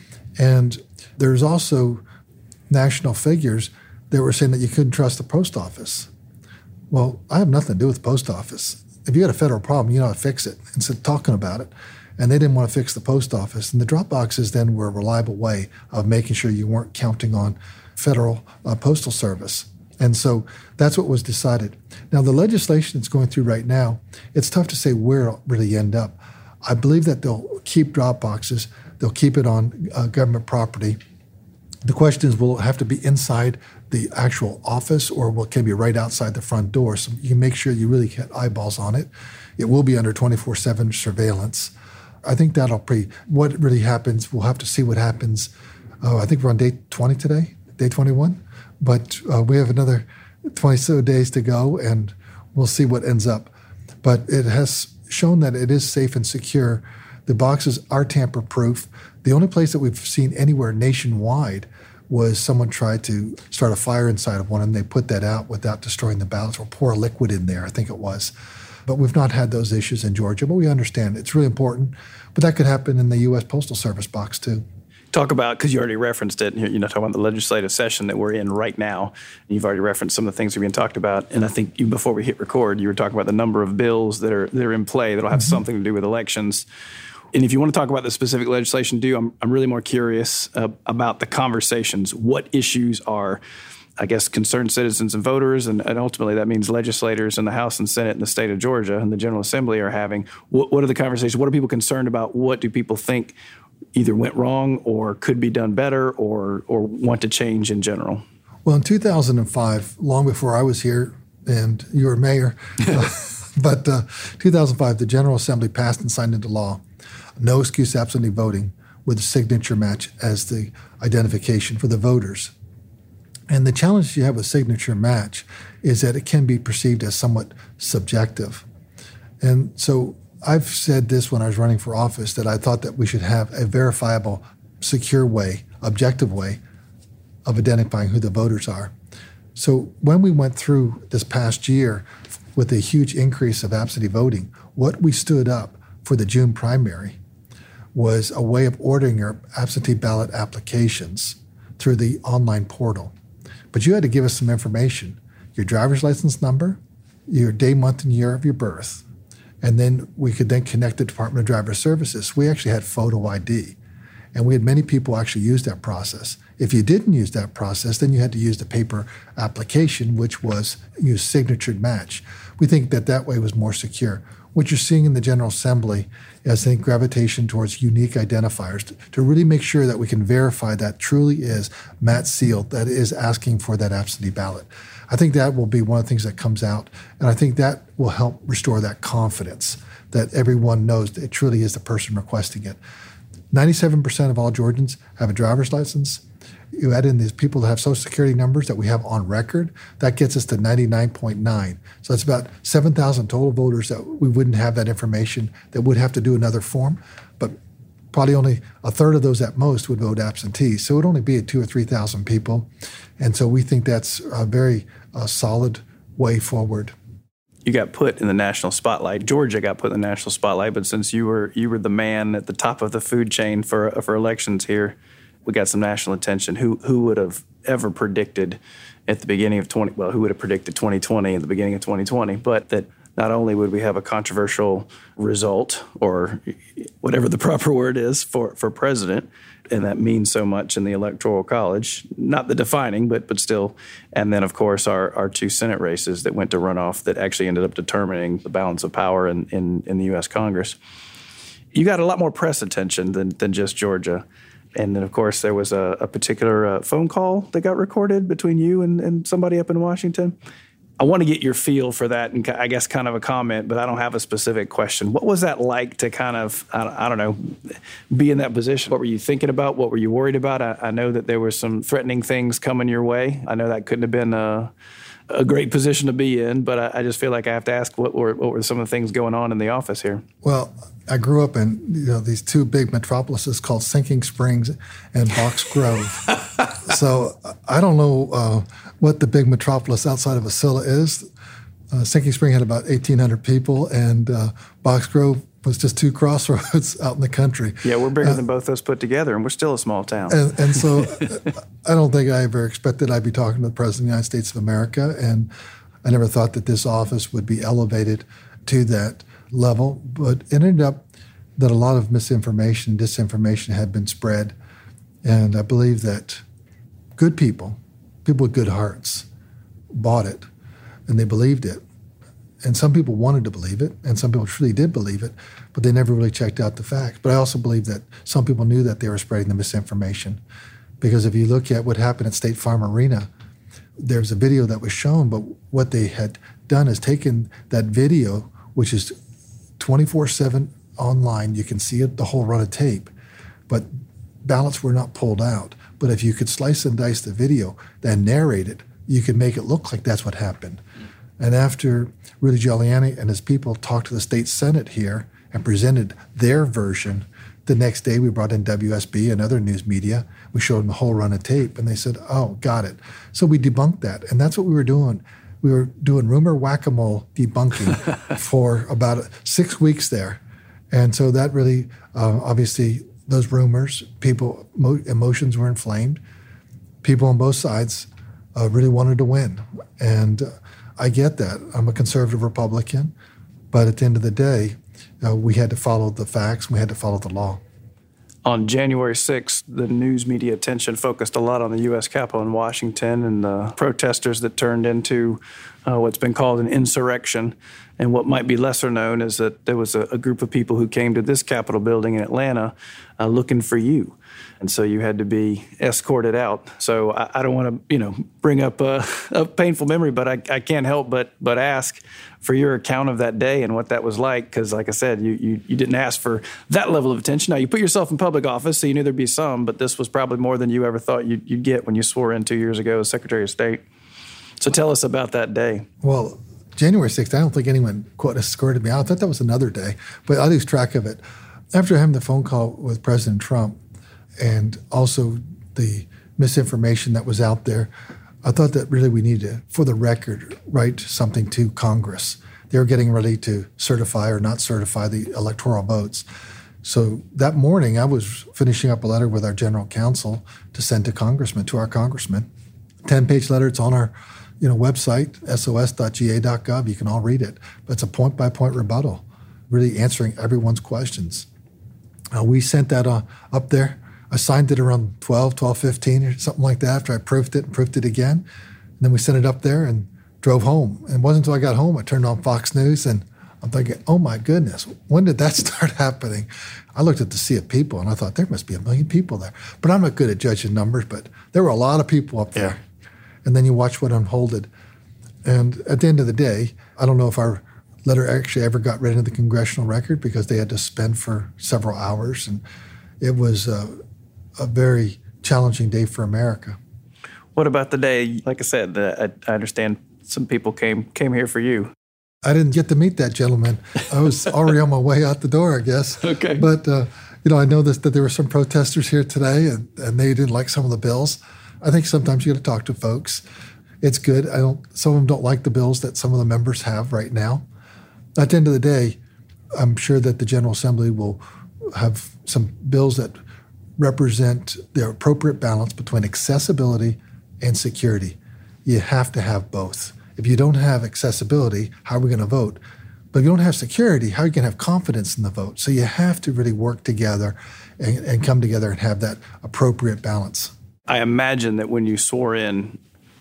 And there's also national figures that were saying that you couldn't trust the post office. Well, I have nothing to do with the post office. If you got a federal problem, you know how to fix it instead of talking about it. And they didn't want to fix the post office. And the drop boxes then were a reliable way of making sure you weren't counting on federal postal service. And so that's what was decided. Now, the legislation that's going through right now, it's tough to say where it'll really end up. I believe that they'll keep drop boxes. They'll keep it on government property. The question is, will it have to be inside the actual office, or can it be right outside the front door? So you can make sure you really get eyeballs on it. It will be under 24/7 surveillance. I think what really happens, we'll have to see what happens. I think we're on day 20 today, day 21. But we have another 20 so days to go, and we'll see what ends up. But it has shown that it is safe and secure. The boxes are tamper-proof. The only place that we've seen anywhere nationwide was someone tried to start a fire inside of one, and they put that out without destroying the ballots, or pour a liquid in there, I think it was. But we've not had those issues in Georgia, but we understand it's really important. But that could happen in the U.S. Postal Service box, too. Talk about, because you already referenced it, talking about the legislative session that we're in right now. And you've already referenced some of the things we've been talked about. And I think even before we hit record, you were talking about the number of bills that are in play that'll have something to do with elections. And if you want to talk about the specific legislation, I'm really more curious about the conversations. What issues are, I guess, concerned citizens and voters, and ultimately that means legislators in the House and Senate in the state of Georgia and the General Assembly are having. What are the conversations? What are people concerned about? What do people think either went wrong or could be done better or want to change in general? Well, in 2005, long before I was here and you were mayor, but 2005, the General Assembly passed and signed into law no excuse absentee voting with a signature match as the identification for the voters. And the challenge you have with signature match is that it can be perceived as somewhat subjective. And so I've said this when I was running for office, that I thought that we should have a verifiable, secure way, objective way of identifying who the voters are. So when we went through this past year with a huge increase of absentee voting, what we stood up for the June primary was a way of ordering your absentee ballot applications through the online portal. But you had to give us some information, your driver's license number, your day, month, and year of your birth, and then we could then connect the Department of Driver Services. We actually had photo ID, and we had many people actually use that process. If you didn't use that process, then you had to use the paper application, which was use signatured match. We think that that way was more secure. What you're seeing in the General Assembly is, I think, gravitation towards unique identifiers to really make sure that we can verify that truly is Matt Seal that is asking for that absentee ballot. I think that will be one of the things that comes out, and I think that will help restore that confidence that everyone knows that it truly is the person requesting it. 97% of all Georgians have a driver's license. You add in these people that have Social Security numbers that we have on record, that gets us to 99.9. So it's about 7,000 total voters that we wouldn't have that information, that would have to do another form, but probably only a third of those at most would vote absentee. So it would only be at 2,000 or 3,000 people. And so we think that's a very solid way forward. You got put in the national spotlight. Georgia got put in the national spotlight, but since you were the man at the top of the food chain for elections here, we got some national attention. Who would have ever predicted at the beginning of who would have predicted 2020 at the beginning of 2020, but that not only would we have a controversial result, or whatever the proper word is for president, and that means so much in the Electoral College, not the defining, but still, and then, of course, our two Senate races that went to runoff that actually ended up determining the balance of power in the U.S. Congress. You got a lot more press attention than just Georgia. And then, of course, there was a particular phone call that got recorded between you and somebody up in Washington. I want to get your feel for that, and I guess kind of a comment, but I don't have a specific question. What was that like to kind of, I don't know, be in that position? What were you thinking about? What were you worried about? I know that there were some threatening things coming your way. I know that couldn't have been a great position to be in, but I just feel like I have to ask, what were some of the things going on in the office here? Well, I grew up in these two big metropolises called Sinking Springs and Box Grove. So I don't know what the big metropolis outside of Wasilla is. Sinking Spring had about 1,800 people, and Box Grove was just two crossroads out in the country. Yeah, we're bigger than both those put together, and we're still a small town. And so I don't think I ever expected I'd be talking to the President of the United States of America, and I never thought that this office would be elevated to that level. But it ended up that a lot of misinformation, disinformation had been spread, and I believe that good people with good hearts, bought it, and they believed it. And some people wanted to believe it, and some people truly did believe it, but they never really checked out the facts. But I also believe that some people knew that they were spreading the misinformation. Because if you look at what happened at State Farm Arena, there's a video that was shown, but what they had done is taken that video, which is 24/7 online, you can see it, the whole run of tape, but ballots were not pulled out. But if you could slice and dice the video, then narrate it, you could make it look like that's what happened. And after Rudy Giuliani and his people talked to the state Senate here and presented their version, the next day we brought in WSB and other news media. We showed them the whole run of tape, and they said, oh, got it. So we debunked that, and that's what we were doing. We were doing rumor whack-a-mole debunking for about 6 weeks there. And so that really, obviously, those rumors, people, emotions were inflamed. People on both sides really wanted to win. And I get that. I'm a conservative Republican. But at the end of the day, we had to follow the facts. We had to follow the law. On January 6th, the news media attention focused a lot on the U.S. Capitol in Washington and the protesters that turned into what's been called an insurrection. And what might be lesser known is that there was a group of people who came to this Capitol building in Atlanta looking for you. And so you had to be escorted out. So I don't want to, bring up a painful memory, but I can't help but ask for your account of that day and what that was like. Because like I said, you didn't ask for that level of attention. Now, you put yourself in public office, so you knew there'd be some, but this was probably more than you ever thought you'd get when you swore in 2 years ago as Secretary of State. So tell us about that day. Well, January 6th, I don't think anyone, quote, escorted me out. I thought that was another day, but I lose track of it. After having the phone call with President Trump and also the misinformation that was out there, I thought that really we needed to, for the record, write something to Congress. They were getting ready to certify or not certify the electoral votes. So that morning, I was finishing up a letter with our general counsel to send to our congressman. 10-page letter. It's on our website, sos.ga.gov. You can all read it. But it's a point-by-point rebuttal, really answering everyone's questions. We sent that up there. I signed it around 12:15 or something like that after I proofed it again. And then we sent it up there and drove home. And it wasn't until I got home I turned on Fox News and I'm thinking, oh my goodness, when did that start happening? I looked at the sea of people and I thought there must be 1 million people there. But I'm not good at judging numbers, but there were a lot of people up there. Yeah. And then you watch what unfolded. And at the end of the day, I don't know if our letter actually ever got read into the congressional record because they had to spend for several hours. And it was a very challenging day for America. What about the day, like I said, I understand some people came here for you. I didn't get to meet that gentleman. I was already on my way out the door, I guess. Okay. But, I know that there were some protesters here today and they didn't like some of the bills. I think sometimes you got to talk to folks. It's good. Some of them don't like the bills that some of the members have right now. At the end of the day, I'm sure that the General Assembly will have some bills that represent the appropriate balance between accessibility and security. You have to have both. If you don't have accessibility, how are we going to vote? But if you don't have security, how are you going to have confidence in the vote? So you have to really work together and come together and have that appropriate balance. I imagine that when you swore in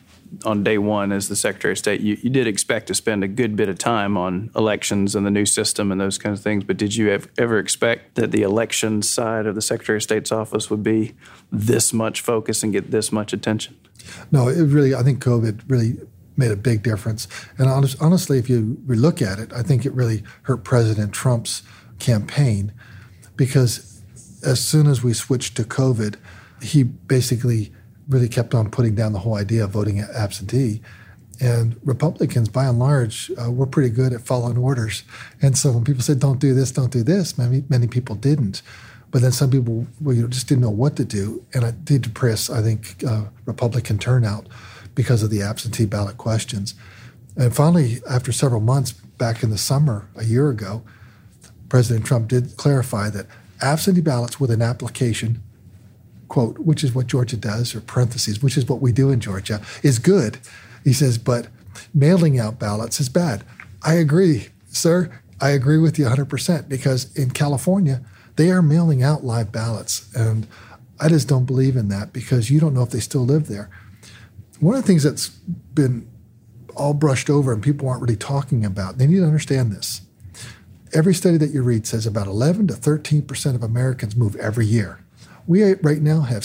on day one as the Secretary of State, you did expect to spend a good bit of time on elections and the new system and those kinds of things, but did you ever expect that the election side of the Secretary of State's office would be this much focus and get this much attention? No, I think COVID really made a big difference. And honestly, if you look at it, I think it really hurt President Trump's campaign because as soon as we switched to COVID, he basically really kept on putting down the whole idea of voting absentee. And Republicans, by and large, were pretty good at following orders. And so when people said, don't do this, many people didn't. But then some people just didn't know what to do. And it did depress, I think, Republican turnout because of the absentee ballot questions. And finally, after several months, back in the summer a year ago, President Trump did clarify that absentee ballots with an application, quote, which is what Georgia does, or parentheses, which is what we do in Georgia, is good. He says, but mailing out ballots is bad. I agree, sir. I agree with you 100% because in California, they are mailing out live ballots. And I just don't believe in that because you don't know if they still live there. One of the things that's been all brushed over and people aren't really talking about, they need to understand this. Every study that you read says about 11 to 13% of Americans move every year. We right now have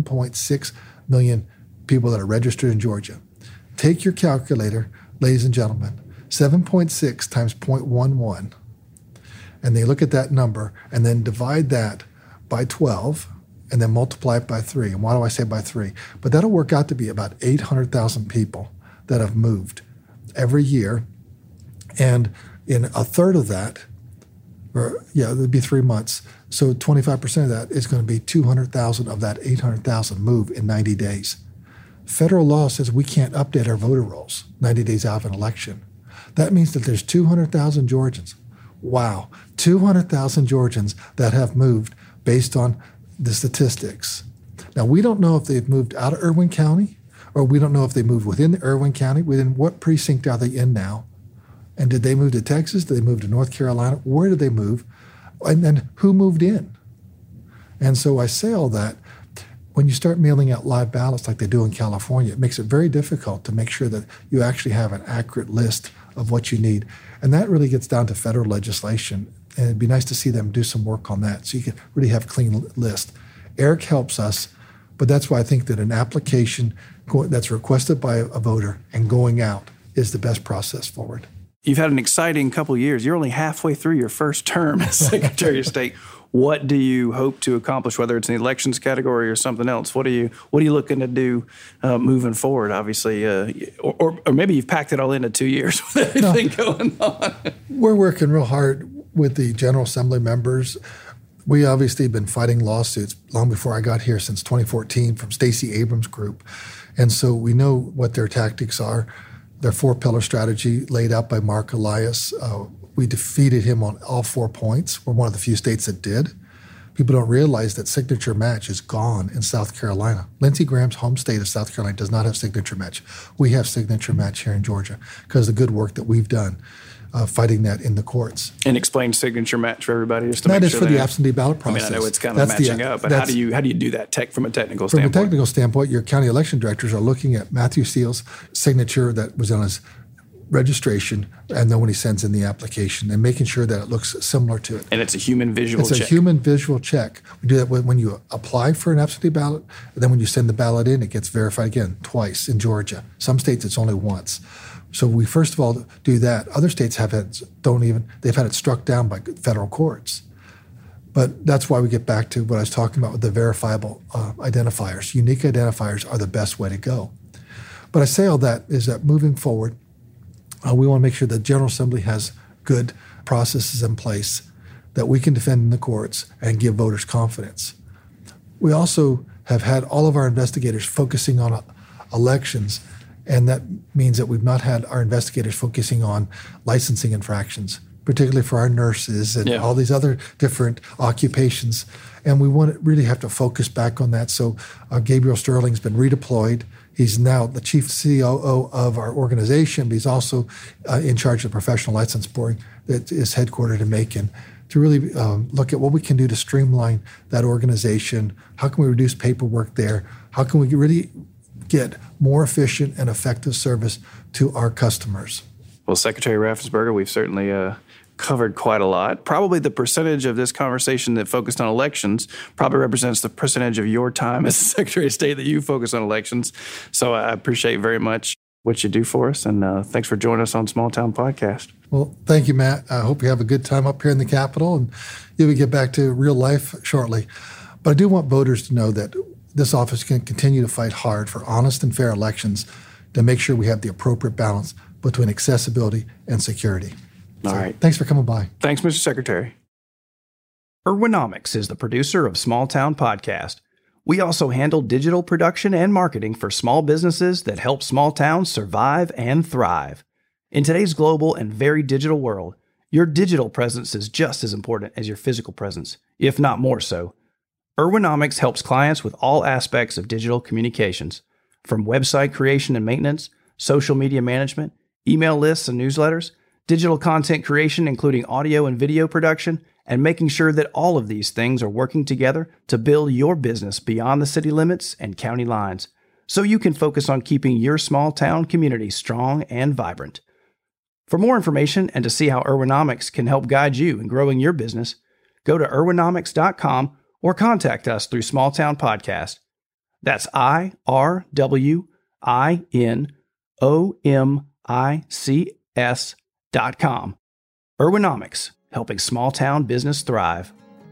7.6 million people that are registered in Georgia. Take your calculator, ladies and gentlemen, 7.6 times 0.11, and they look at that number and then divide that by 12 and then multiply it by 3. And why do I say by 3? But that'll work out to be about 800,000 people that have moved every year. And in a third of that, it'd be 3 months. So 25% of that is going to be 200,000 of that 800,000 move in 90 days. Federal law says we can't update our voter rolls 90 days out of an election. That means that there's 200,000 Georgians. Wow, 200,000 Georgians that have moved based on the statistics. Now, we don't know if they've moved out of Irwin County or we don't know if they moved within the Irwin County. Within what precinct are they in now? And did they move to Texas? Did they move to North Carolina? Where did they move? And then who moved in? And so I say all that. When you start mailing out live ballots like they do in California, it makes it very difficult to make sure that you actually have an accurate list of what you need. And that really gets down to federal legislation. And it'd be nice to see them do some work on that so you can really have a clean list. Eric helps us, but that's why I think that an application that's requested by a voter and going out is the best process forward. You've had an exciting couple of years. You're only halfway through your first term as Secretary of State. What do you hope to accomplish, whether it's in the elections category or something else? What are you looking to do moving forward, obviously? Or maybe you've packed it all into 2 years with everything going on. We're working real hard with the General Assembly members. We obviously have been fighting lawsuits long before I got here, since 2014, from Stacey Abrams' group. And so we know what their tactics are. Their 4-pillar strategy laid out by Mark Elias. We defeated him on all 4 points. We're one of the few states that did. People don't realize that signature match is gone in South Carolina. Lindsey Graham's home state of South Carolina does not have signature match. We have signature match here in Georgia because of the good work that we've done fighting that in the courts. And explain signature match for everybody, just to that make is sure for the absentee ballot process. I mean, I know it's kind of matching up, but how do you do that from a technical standpoint? From a technical standpoint, your county election directors are looking at Matthew Seal's signature that was on his registration, and then when he sends in the application, and making sure that it looks similar to it. And it's a human visual check. It's a human visual check. We do that when you apply for an absentee ballot, and then when you send the ballot in, it gets verified again twice in Georgia. Some states it's only once. So we first of all do that. Other states they've had it struck down by federal courts. But that's why we get back to what I was talking about with the verifiable identifiers. Unique identifiers are the best way to go. But I say all that is that moving forward, we want to make sure that General Assembly has good processes in place that we can defend in the courts and give voters confidence. We also have had all of our investigators focusing on elections, and that means that we've not had our investigators focusing on licensing infractions, particularly for our nurses and all these other different occupations. And we really have to focus back on that. So Gabriel Sterling's been redeployed. He's now the chief COO of our organization, but he's also in charge of professional license board that is headquartered in Macon, to really look at what we can do to streamline that organization. How can we reduce paperwork there? How can we really get more efficient and effective service to our customers? Well, Secretary Raffensperger, we've certainly covered quite a lot. Probably the percentage of this conversation that focused on elections probably represents the percentage of your time as Secretary of State that you focus on elections. So I appreciate very much what you do for us, and thanks for joining us on Small Town Podcast. Well, thank you, Matt. I hope you have a good time up here in the Capitol, and you will get back to real life shortly. But I do want voters to know that this office can continue to fight hard for honest and fair elections to make sure we have the appropriate balance between accessibility and security. All right. Thanks for coming by. Thanks, Mr. Secretary. Ergonomics is the producer of Small Town Podcast. We also handle digital production and marketing for small businesses that help small towns survive and thrive. In today's global and very digital world, your digital presence is just as important as your physical presence, if not more so. Ergonomics helps clients with all aspects of digital communications, from website creation and maintenance, social media management, email lists and newsletters, digital content creation, including audio and video production, and making sure that all of these things are working together to build your business beyond the city limits and county lines, so you can focus on keeping your small town community strong and vibrant. For more information and to see how Ergonomics can help guide you in growing your business, go to ergonomics.com or contact us through Small Town Podcast. That's IRWINOMICS.com. Ergonomics, helping small town business thrive.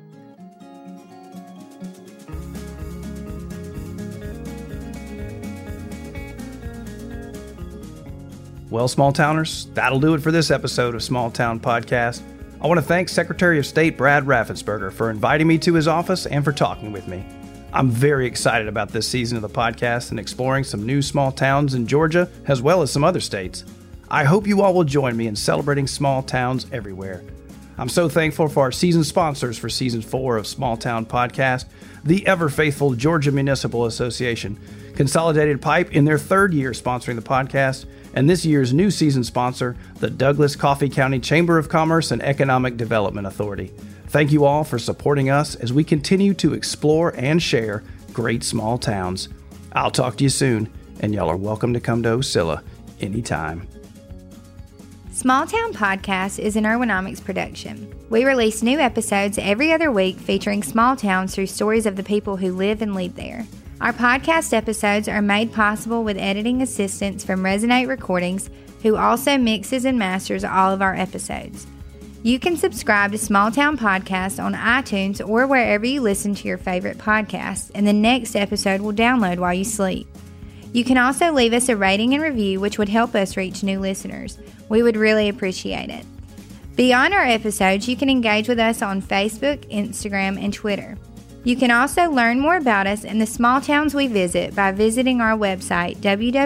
Well, small towners, that'll do it for this episode of Small Town Podcast. I want to thank Secretary of State Brad Raffensperger for inviting me to his office and for talking with me. I'm very excited about this season of the podcast and exploring some new small towns in Georgia as well as some other states. I hope you all will join me in celebrating small towns everywhere. I'm so thankful for our season sponsors for Season 4 of Small Town Podcast, the ever-faithful Georgia Municipal Association, Consolidated Pipe in their third year sponsoring the podcast, and this year's new season sponsor, the Douglas-Coffee County Chamber of Commerce and Economic Development Authority. Thank you all for supporting us as we continue to explore and share great small towns. I'll talk to you soon, and y'all are welcome to come to Ocilla anytime. Small Town Podcast is an Ergonomics production. We release new episodes every other week featuring small towns through stories of the people who live and lead there. Our podcast episodes are made possible with editing assistance from Resonate Recordings, who also mixes and masters all of our episodes. You can subscribe to Small Town Podcast on iTunes or wherever you listen to your favorite podcasts, and the next episode will download while you sleep. You can also leave us a rating and review, which would help us reach new listeners. We would really appreciate it. Beyond our episodes, you can engage with us on Facebook, Instagram, and Twitter. You can also learn more about us and the small towns we visit by visiting our website,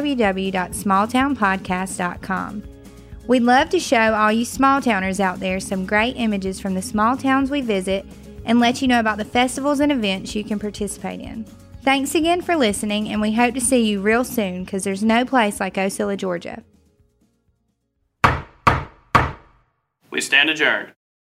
www.smalltownpodcast.com. We'd love to show all you small towners out there some great images from the small towns we visit and let you know about the festivals and events you can participate in. Thanks again for listening, and we hope to see you real soon because there's no place like Ocilla, Georgia. We stand adjourned.